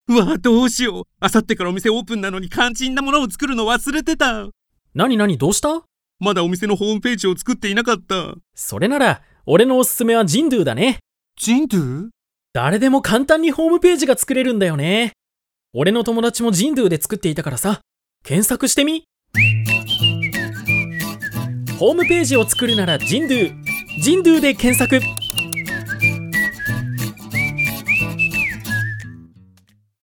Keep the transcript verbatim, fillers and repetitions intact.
うわ、どうしよう。あさってからお店オープンなのに肝心なものを作るの忘れてた。 なになに、どうした？ まだお店のホームページを作っていなかった。 それなら、俺のおすすめはジンドゥだね。 ジンドゥ？ 誰でも簡単にホームページが作れるんだよね。俺の友達もジンドゥで作っていたからさ、検索してみ。ホームページを作るならジンドゥ、ジンドゥで検索。